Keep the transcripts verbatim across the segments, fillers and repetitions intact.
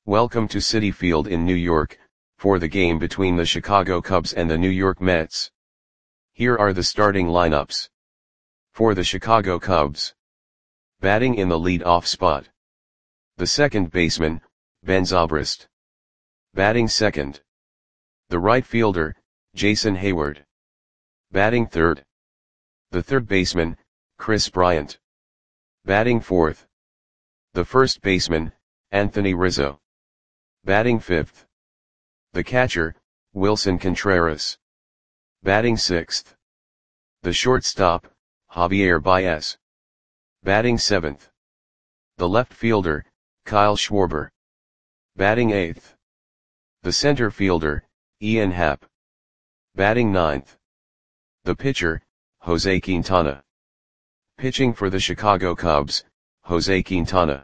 Welcome to Citi Field in New York, for the game between the Chicago Cubs and the New York Mets. Here are the starting lineups. For the Chicago Cubs. Batting in the lead-off spot. The second baseman, Ben Zobrist. Batting second. The right fielder, Jason Heyward. Batting third. The third baseman, Kris Bryant. Batting fourth. The first baseman, Anthony Rizzo. Batting fifth. The catcher, Willson Contreras. Batting sixth. The shortstop, Javier Baez. Batting seventh. The left fielder, Kyle Schwarber. Batting eighth. The center fielder, Ian Happ. Batting ninth. The pitcher, Jose Quintana. Pitching for the Chicago Cubs, Jose Quintana.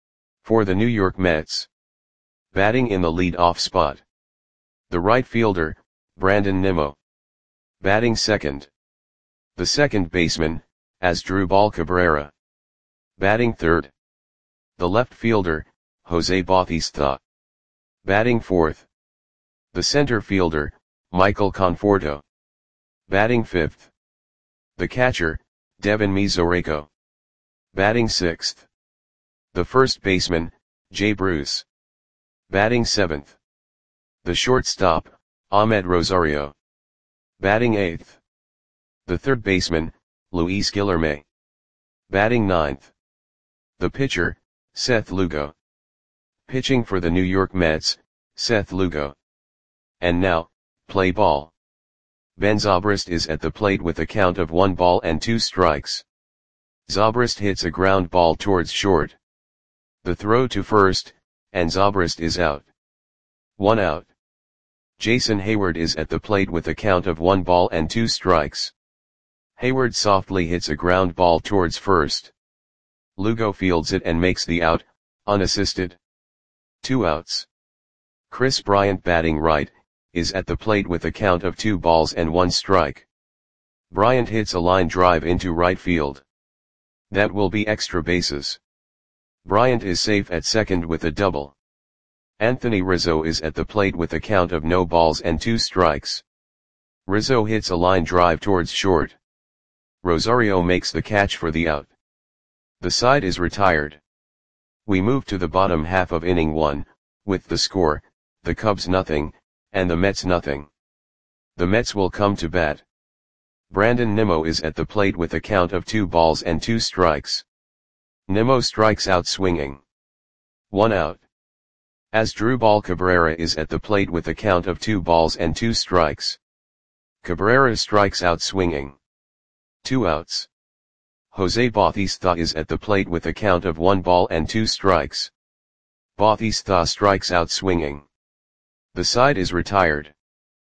For the New York Mets. Batting in the lead-off spot. The right fielder, Brandon Nimmo. Batting second. The second baseman, Asdrubal Cabrera. Batting third. The left fielder, Jose Bautista. Batting fourth. The center fielder, Michael Conforto. Batting fifth. The catcher, Devin Mesoraco. Batting sixth. The first baseman, Jay Bruce. Batting seventh. The shortstop, Ahmed Rosario. Batting eighth. The third baseman, Luis Guillorme. Batting ninth. The pitcher, Seth Lugo. Pitching for the New York Mets, Seth Lugo. And now, play ball. Ben Zobrist is at the plate with a count of one ball and two strikes. Zobrist hits a ground ball towards short. The throw to first, and Zobrist is out. One out. Jason Heyward is at the plate with a count of one ball and two strikes. Heyward softly hits a ground ball towards first. Lugo fields it and makes the out, unassisted. Two outs. Kris Bryant, batting right, is at the plate with a count of two balls and one strike. Bryant hits a line drive into right field. That will be extra bases. Bryant is safe at second with a double. Anthony Rizzo is at the plate with a count of no balls and two strikes. Rizzo hits a line drive towards short. Rosario makes the catch for the out. The side is retired. We move to the bottom half of inning one, with the score, the Cubs nothing, and the Mets nothing. The Mets will come to bat. Brandon Nimmo is at the plate with a count of two balls and two strikes. Nimmo strikes out swinging. One out. Asdrubal Cabrera is at the plate with a count of two balls and two strikes. Cabrera strikes out swinging. Two outs. Jose Bautista is at the plate with a count of one ball and two strikes. Bautista strikes out swinging. The side is retired.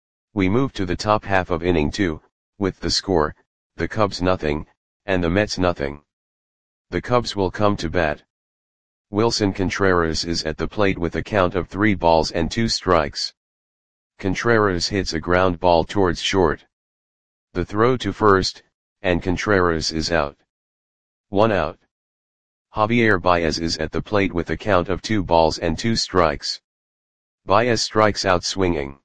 We move to the top half of inning two, with the score, the Cubs nothing, and the Mets nothing. The Cubs will come to bat. Willson Contreras is at the plate with a count of three balls and two strikes. Contreras hits a ground ball towards short. The throw to first, and Contreras is out. One out. Javier Baez is at the plate with a count of two balls and two strikes. Baez strikes out swinging.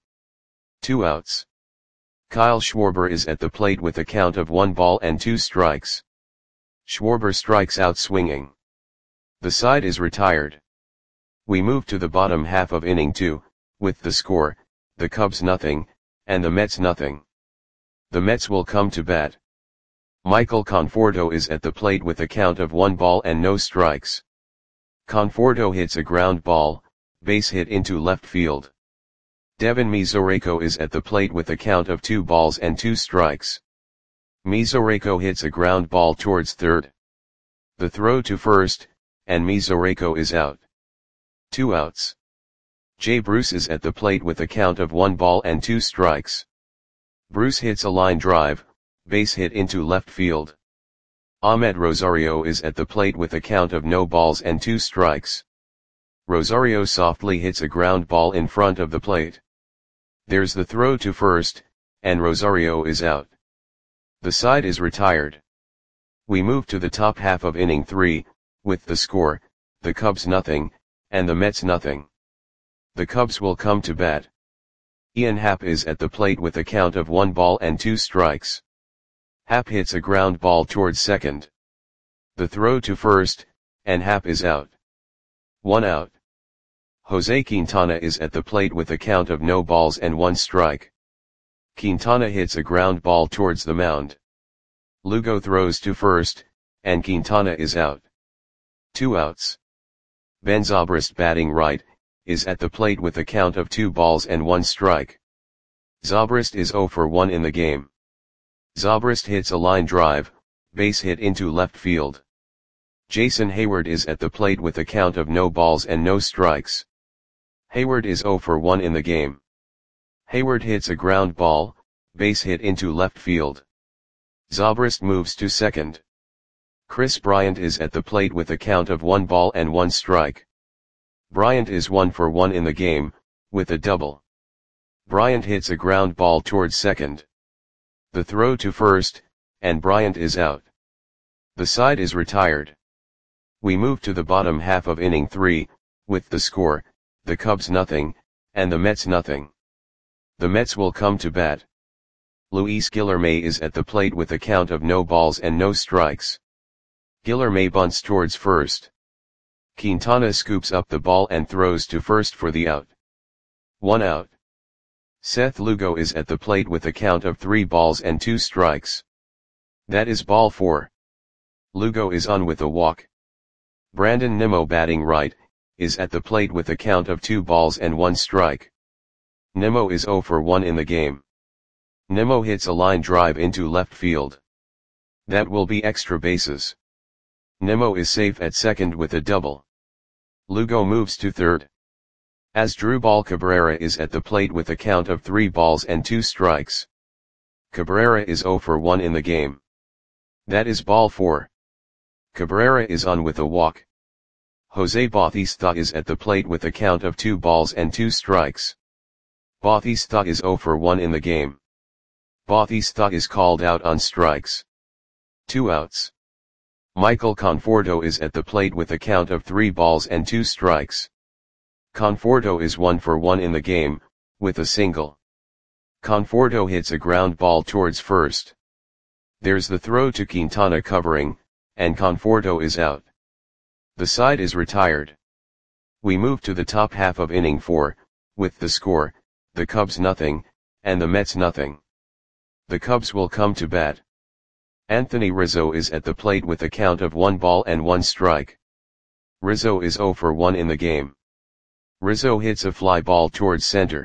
Two outs. Kyle Schwarber is at the plate with a count of one ball and two strikes. Schwarber strikes out swinging. The side is retired. We move to the bottom half of inning two, with the score, the Cubs nothing, and the Mets nothing. The Mets will come to bat. Michael Conforto is at the plate with a count of one ball and no strikes. Conforto hits a ground ball, base hit into left field. Devin Mesoraco is at the plate with a count of two balls and two strikes. Mesoraco hits a ground ball towards third. The throw to first, and Mesoraco is out. Two outs. Jay Bruce is at the plate with a count of one ball and two strikes. Bruce hits a line drive, base hit into left field. Ahmed Rosario is at the plate with a count of no balls and two strikes. Rosario softly hits a ground ball in front of the plate. There's the throw to first, and Rosario is out. The side is retired. We move to the top half of inning three, with the score, the Cubs nothing, and the Mets nothing. The Cubs will come to bat. Ian Happ is at the plate with a count of one ball and two strikes. Happ hits a ground ball towards second. The throw to first, and Happ is out. One out. Jose Quintana is at the plate with a count of no balls and one strike. Quintana hits a ground ball towards the mound. Lugo throws to first, and Quintana is out. Two outs. Ben Zobrist, batting right, is at the plate with a count of two balls and one strike. Zobrist is zero for one in the game. Zobrist hits a line drive, base hit into left field. Jason Heyward is at the plate with a count of no balls and no strikes. Heyward is zero for one in the game. Heyward hits a ground ball, base hit into left field. Zobrist moves to second. Chris Bryant is at the plate with a count of one ball and one strike. Bryant is one for one in the game, with a double. Bryant hits a ground ball towards second. The throw to first, and Bryant is out. The side is retired. We move to the bottom half of inning three, with the score, the Cubs nothing, and the Mets nothing. The Mets will come to bat. Luis Guillorme is at the plate with a count of no balls and no strikes. Guillorme bunts towards first. Quintana scoops up the ball and throws to first for the out. One out. Seth Lugo is at the plate with a count of three balls and two strikes. That is ball four. Lugo is on with a walk. Brandon Nimmo, batting right, is at the plate with a count of two balls and one strike. Nimmo is zero for one in the game. Nimmo hits a line drive into left field. That will be extra bases. Nimmo is safe at second with a double. Lugo moves to third. Asdrubal Cabrera is at the plate with a count of three balls and two strikes. Cabrera is zero for one in the game. That is ball four. Cabrera is on with a walk. Jose Bautista is at the plate with a count of two balls and two strikes. Bautista is zero for one in the game. Bautista is called out on strikes. Two outs. Michael Conforto is at the plate with a count of three balls and two strikes. Conforto is one for one in the game, with a single. Conforto hits a ground ball towards first. There's the throw to Quintana covering, and Conforto is out. The side is retired. We move to the top half of inning four, with the score, the Cubs nothing, and the Mets nothing. The Cubs will come to bat. Anthony Rizzo is at the plate with a count of one ball and one strike. Rizzo is zero for one in the game. Rizzo hits a fly ball towards center.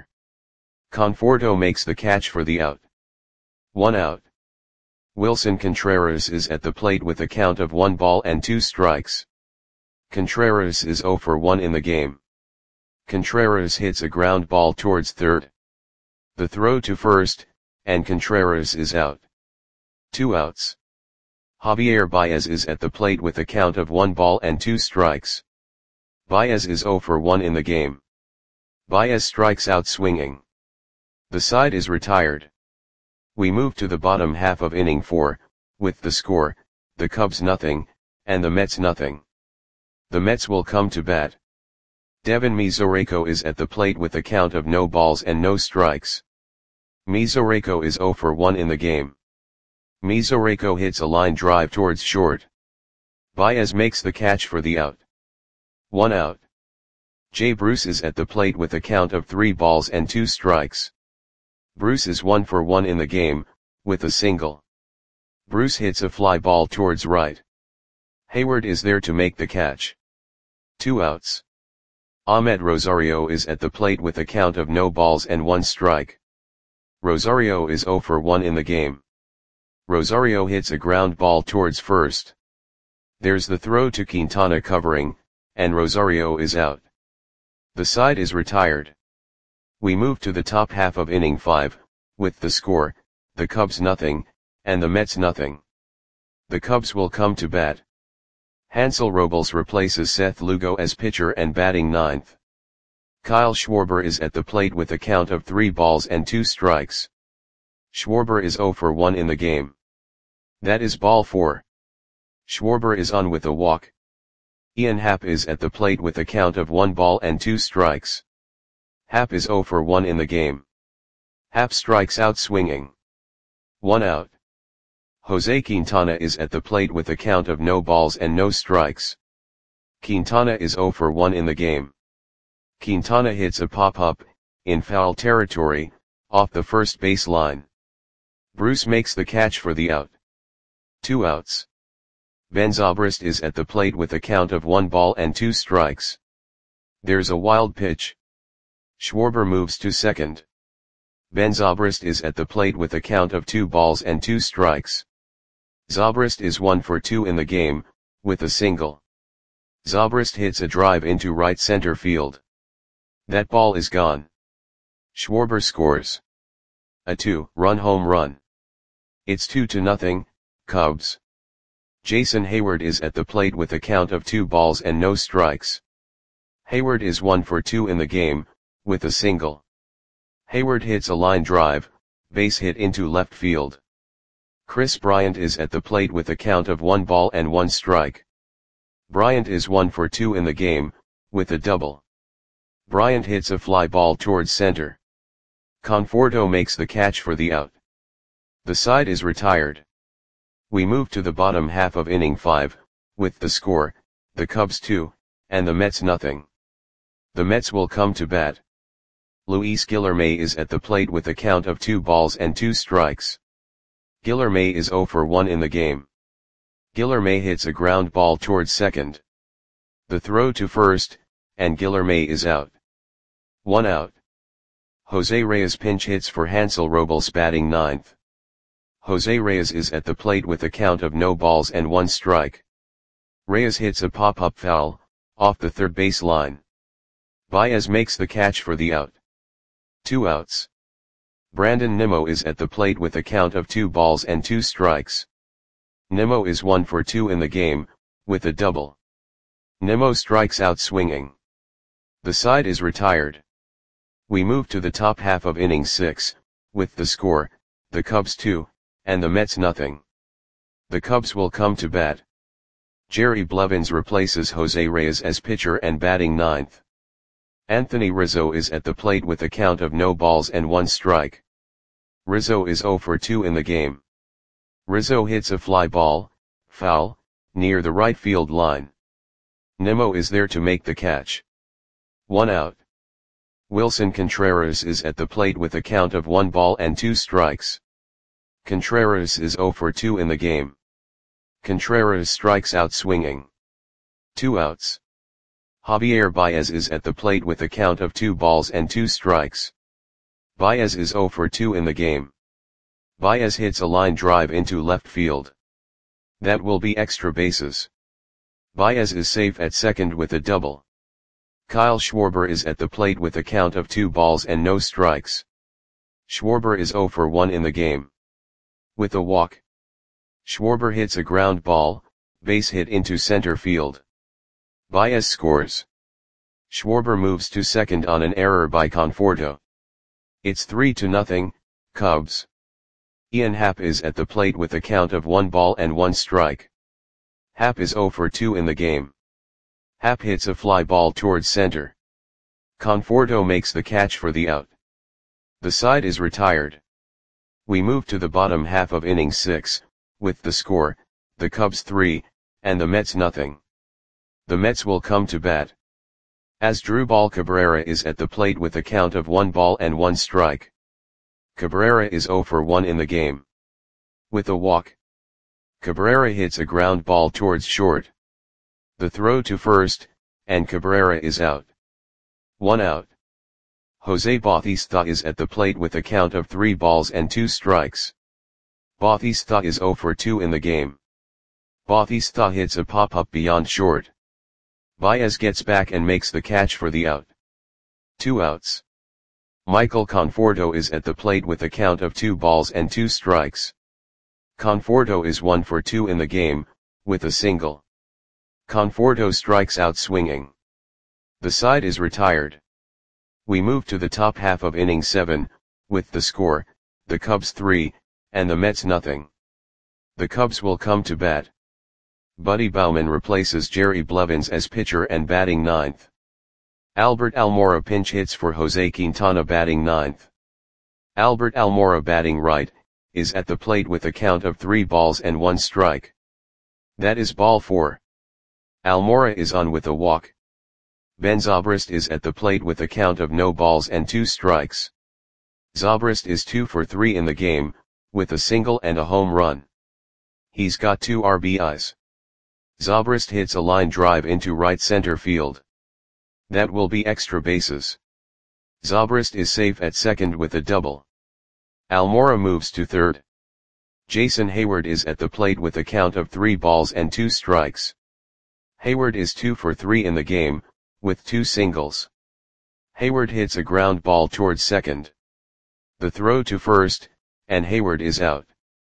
Conforto makes the catch for the out. One out. Wilson Contreras is at the plate with a count of one ball and two strikes. Contreras is zero for one in the game. Contreras hits a ground ball towards third. The throw to first, and Contreras is out. Two outs. Javier Baez is at the plate with a count of one ball and two strikes. Baez is zero for one in the game. Baez strikes out swinging. The side is retired. We move to the bottom half of inning four, with the score, the Cubs nothing, and the Mets nothing. The Mets will come to bat. Devin Mesoraco is at the plate with a count of no balls and no strikes. Mesoraco is zero for one in the game. Mesoraco hits a line drive towards short. Baez makes the catch for the out. One out. Jay Bruce is at the plate with a count of three balls and two strikes. Bruce is one for one in the game, with a single. Bruce hits a fly ball towards right. Heyward is there to make the catch. Two outs. Ahmed Rosario is at the plate with a count of no balls and one strike. Rosario is zero for one in the game. Rosario hits a ground ball towards first. There's the throw to Quintana covering, and Rosario is out. The side is retired. We move to the top half of inning five, with the score, the Cubs nothing, and the Mets nothing. The Cubs will come to bat. Hansel Robles replaces Seth Lugo as pitcher and batting ninth. Kyle Schwarber is at the plate with a count of three balls and two strikes. Schwarber is zero for one in the game. That is ball four. Schwarber is on with a walk. Ian Happ is at the plate with a count of one ball and two strikes. Happ is oh for one in the game. Happ strikes out swinging. One out. Jose Quintana is at the plate with a count of no balls and no strikes. Quintana is oh for one in the game. Quintana hits a pop-up, in foul territory, off the first base line. Bruce makes the catch for the out. Two outs. Ben Zobrist is at the plate with a count of one ball and two strikes. There's a wild pitch. Schwarber moves to second. Ben Zobrist is at the plate with a count of two balls and two strikes. Zobrist is one for two in the game, with a single. Zobrist hits a drive into right center field. That ball is gone. Schwarber scores a two-run home run. It's two to nothing, Cubs. Jason Heyward is at the plate with a count of two balls and no strikes. Heyward is one for two in the game, with a single. Heyward hits a line drive, base hit into left field. Chris Bryant is at the plate with a count of one ball and one strike. Bryant is one for two in the game, with a double. Bryant hits a fly ball towards center. Conforto makes the catch for the out. The side is retired. We move to the bottom half of inning five, with the score, the Cubs two, and the Mets nothing. The Mets will come to bat. Luis Guillorme is at the plate with a count of two balls and two strikes. Guillorme is oh for one in the game. Guillorme hits a ground ball towards second. The throw to first, and Guillorme is out. One out. Jose Reyes pinch hits for Hansel Robles batting ninth. Jose Reyes is at the plate with a count of no balls and one strike. Reyes hits a pop-up foul, off the third base line. Baez makes the catch for the out. Two outs. Brandon Nimmo is at the plate with a count of two balls and two strikes. Nimmo is one for two in the game, with a double. Nimmo strikes out swinging. The side is retired. We move to the top half of inning six, with the score, the Cubs two, and the Mets nothing. The Cubs will come to bat. Jerry Blevins replaces Jose Reyes as pitcher and batting ninth. Anthony Rizzo is at the plate with a count of no balls and one strike. Rizzo is oh for two in the game. Rizzo hits a fly ball, foul, near the right field line. Nimmo is there to make the catch. One out. Wilson Contreras is at the plate with a count of one ball and two strikes. Contreras is oh for two in the game. Contreras strikes out swinging. Two outs. Javier Baez is at the plate with a count of two balls and two strikes. Baez is oh for two in the game. Baez hits a line drive into left field. That will be extra bases. Baez is safe at second with a double. Kyle Schwarber is at the plate with a count of two balls and no strikes. Schwarber is oh for one in the game. With a walk. Schwarber hits a ground ball, base hit into center field. Baez scores. Schwarber moves to second on an error by Conforto. It's three to nothing, Cubs. Ian Happ is at the plate with a count of one ball and one strike. Happ is oh for two in the game. Happ hits a fly ball towards center. Conforto makes the catch for the out. The side is retired. We move to the bottom half of inning six, with the score, the Cubs three, and the Mets nothing. The Mets will come to bat. Asdrubal Cabrera is at the plate with a count of one ball and one strike. Cabrera is oh for one in the game. With a walk. Cabrera hits a ground ball towards short. The throw to first, and Cabrera is out. One out. Jose Bautista is at the plate with a count of three balls and two strikes. Bautista is oh for two in the game. Bautista hits a pop-up beyond short. Baez gets back and makes the catch for the out. Two outs. Michael Conforto is at the plate with a count of two balls and two strikes. Conforto is one for two in the game, with a single. Conforto strikes out swinging. The side is retired. We move to the top half of inning seven, with the score, the Cubs three, and the Mets nothing. The Cubs will come to bat. Buddy Baumann replaces Jerry Blevins as pitcher and batting ninth. Albert Almora pinch hits for Jose Quintana batting ninth. Albert Almora batting right, is at the plate with a count of three balls and one strike. That is ball four. Almora is on with a walk. Ben Zobrist is at the plate with a count of no balls and two strikes. Zobrist is two for three in the game, with a single and a home run. He's got two R B Is. Zobrist hits a line drive into right center field. That will be extra bases. Zobrist is safe at second with a double. Almora moves to third. Jason Heyward is at the plate with a count of three balls and two strikes. Heyward is two for three in the game, with two singles. Heyward hits a ground ball towards second. The throw to first, and Heyward is out.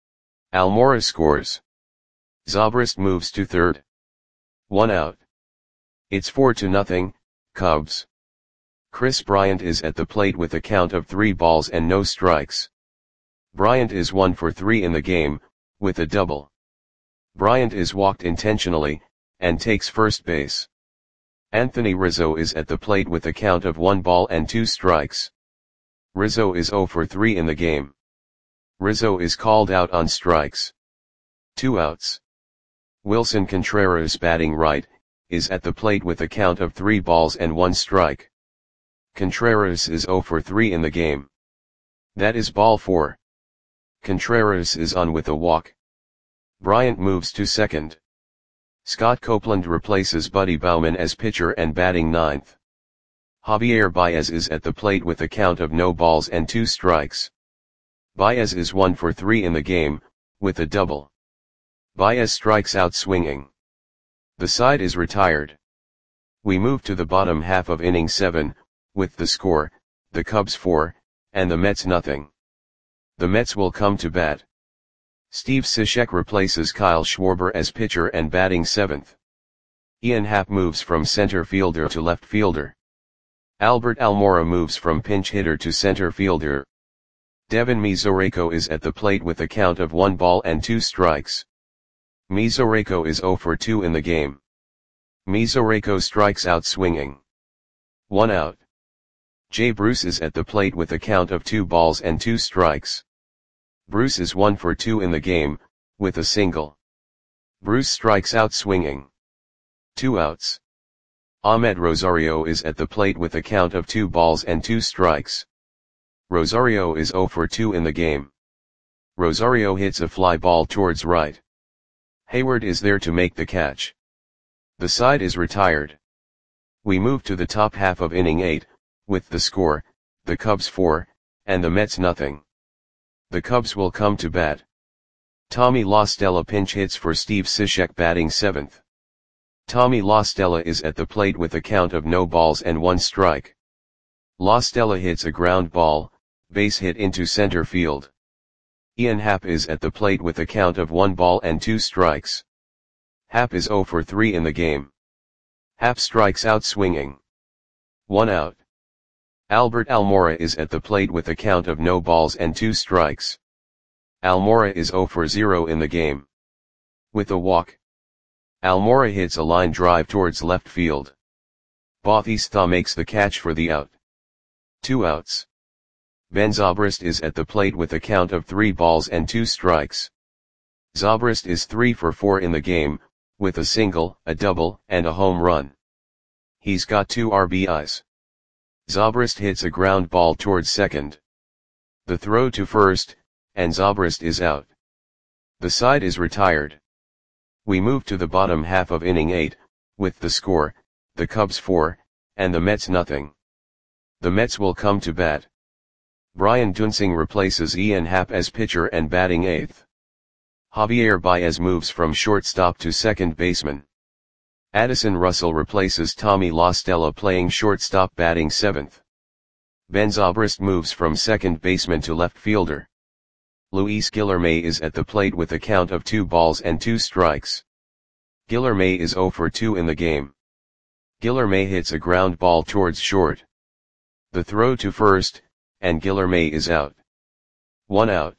Almora scores. Zobrist moves to third. One out. It's four to nothing, Cubs. Chris Bryant is at the plate with a count of three balls and no strikes. Bryant is one for three in the game, with a double. Bryant is walked intentionally, and takes first base. Anthony Rizzo is at the plate with a count of one ball and two strikes. Rizzo is zero for three in the game. Rizzo is called out on strikes. Two outs. Wilson Contreras batting right, is at the plate with a count of three balls and one strike. Contreras is zero for three in the game. That is ball four. Contreras is on with a walk. Bryant moves to second. Scott Copeland replaces Buddy Bauman as pitcher and batting ninth. Javier Baez is at the plate with a count of no balls and two strikes. Baez is one for three in the game, with a double. Baez strikes out swinging. The side is retired. We move to the bottom half of inning seven, with the score, the Cubs four, and the Mets nothing. The Mets will come to bat. Steve Cishek replaces Kyle Schwarber as pitcher and batting seventh. Ian Happ moves from center fielder to left fielder. Albert Almora moves from pinch hitter to center fielder. Devin Mesoraco is at the plate with a count of one ball and two strikes. Mesoraco is zero for two in the game. Mesoraco strikes out swinging. One out. Jay Bruce is at the plate with a count of two balls and two strikes. Bruce is one for two in the game, with a single. Bruce strikes out swinging. Two outs. Ahmed Rosario is at the plate with a count of two balls and two strikes. Rosario is zero for two in the game. Rosario hits a fly ball towards right. Heyward is there to make the catch. The side is retired. We move to the top half of inning eight, with the score, the Cubs four, and the Mets nothing. The Cubs will come to bat. Tommy La Stella pinch hits for Steve Cishek batting seventh. Tommy La Stella is at the plate with a count of no balls and one strike. La Stella hits a ground ball, base hit into center field. Ian Happ is at the plate with a count of one ball and two strikes. Happ is zero for three in the game. Happ strikes out swinging. One out. Albert Almora is at the plate with a count of no balls and two strikes. Almora is zero for zero in the game. With a walk. Almora hits a line drive towards left field. Bautista makes the catch for the out. Two outs. Ben Zobrist is at the plate with a count of three balls and two strikes. Zobrist is three for four in the game, with a single, a double, and a home run. He's got two R B Is. Zobrist hits a ground ball towards second. The throw to first, and Zobrist is out. The side is retired. We move to the bottom half of inning eight, with the score, the Cubs four, and the Mets nothing. The Mets will come to bat. Brian Duensing replaces Ian Happ as pitcher and batting eighth. Javier Baez moves from shortstop to second baseman. Addison Russell replaces Tommy La Stella playing shortstop batting seventh. Ben Zobrist moves from second baseman to left fielder. Luis Guilherme is at the plate with a count of two balls and two strikes. Guilherme is zero for two in the game. Guilherme hits a ground ball towards short. The throw to first, and Guilherme is out. One out.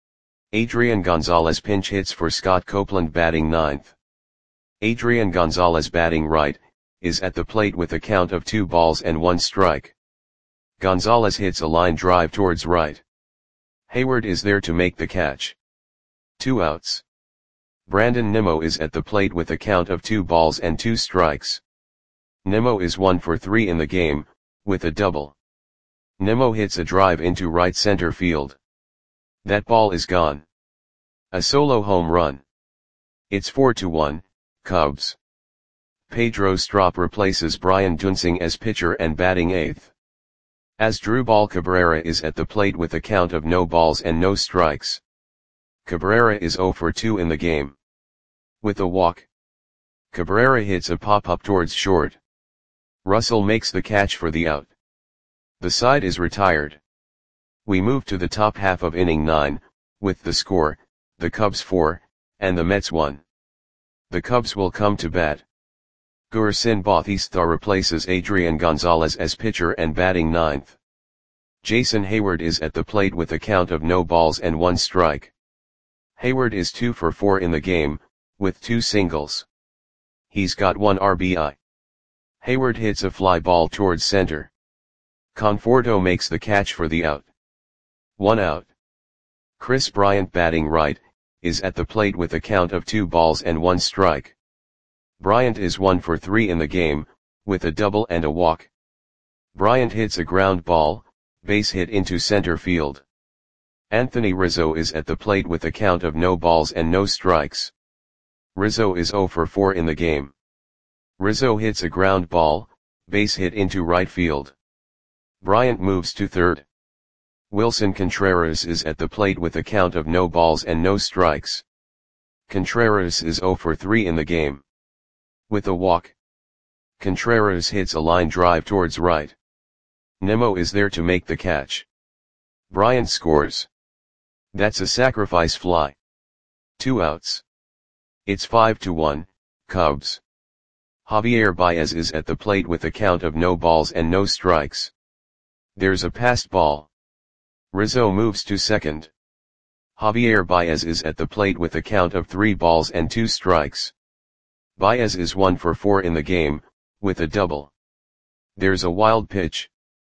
Adrian Gonzalez pinch hits for Scott Copeland batting ninth. Adrian Gonzalez batting right, is at the plate with a count of two balls and one strike. Gonzalez hits a line drive towards right. Hayward is there to make the catch. Two outs. Brandon Nimmo is at the plate with a count of two balls and two strikes. Nimmo is one for three in the game, with a double. Nimmo hits a drive into right center field. That ball is gone. A solo home run. It's four to one, Cubs. Pedro Strop replaces Brian Duensing as pitcher and batting eighth. Asdrubal Cabrera is at the plate with a count of no balls and no strikes. Cabrera is zero for two in the game. With a walk. Cabrera hits a pop-up towards short. Russell makes the catch for the out. The side is retired. We move to the top half of inning nine, with the score, the Cubs four, and the Mets one. The Cubs will come to bat. Gursin Bautista replaces Adrian Gonzalez as pitcher and batting ninth. Jason Hayward is at the plate with a count of no balls and one strike. Hayward is two for four in the game, with two singles. He's got one R B I. Hayward hits a fly ball towards center. Conforto makes the catch for the out. One out. Chris Bryant batting right, is at the plate with a count of two balls and one strike. Bryant is one for three in the game, with a double and a walk. Bryant hits a ground ball, base hit into center field. Anthony Rizzo is at the plate with a count of no balls and no strikes. Rizzo is zero for four in the game. Rizzo hits a ground ball, base hit into right field. Bryant moves to third. Wilson Contreras is at the plate with a count of no balls and no strikes. Contreras is zero for three in the game. With a walk. Contreras hits a line drive towards right. Nimmo is there to make the catch. Bryant scores. That's a sacrifice fly. Two outs. It's five to one, Cubs. Javier Baez is at the plate with a count of no balls and no strikes. There's a passed ball. Rizzo moves to second. Javier Baez is at the plate with a count of three balls and two strikes. Baez is one for four in the game, with a double. There's a wild pitch.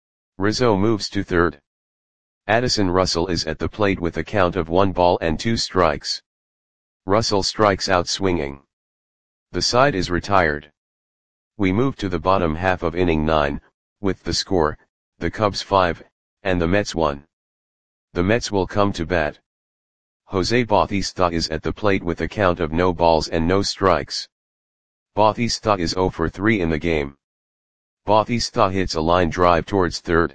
Rizzo moves to third. Addison Russell is at the plate with a count of one ball and two strikes. Russell strikes out swinging. The side is retired. We move to the bottom half of inning nine, with the score, the Cubs five, and the Mets one. The Mets will come to bat. Jose Bautista is at the plate with a count of no balls and no strikes. Bautista is zero for three in the game. Bautista hits a line drive towards third.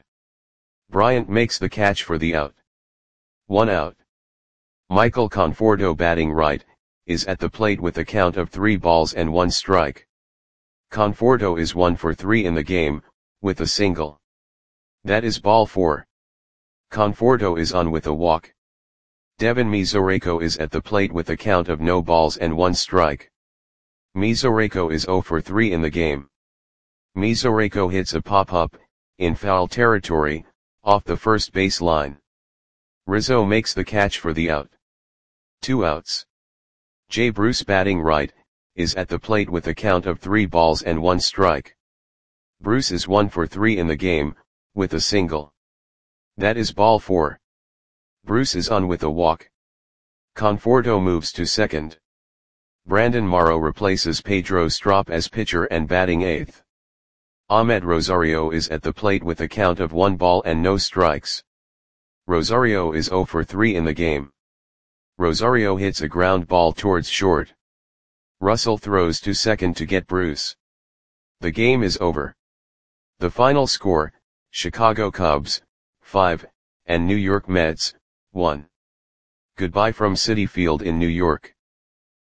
Bryant makes the catch for the out. One out. Michael Conforto batting right, is at the plate with a count of three balls and one strike. Conforto is one for three in the game, with a single. That is ball four. Conforto is on with a walk. Devin Mesoraco is at the plate with a count of no balls and one strike. Mesoraco is zero for three in the game. Mesoraco hits a pop-up, in foul territory, off the first base line. Rizzo makes the catch for the out. Two outs. Jay Bruce batting right, is at the plate with a count of three balls and one strike. Bruce is one for three in the game, with a single. That is ball four. Bruce is on with a walk. Conforto moves to second. Brandon Morrow replaces Pedro Strop as pitcher and batting eighth. Ahmed Rosario is at the plate with a count of one ball and no strikes. Rosario is zero for three in the game. Rosario hits a ground ball towards short. Russell throws to second to get Bruce. The game is over. The final score, Chicago Cubs, five, and New York Mets, one. Goodbye from Citi Field in New York.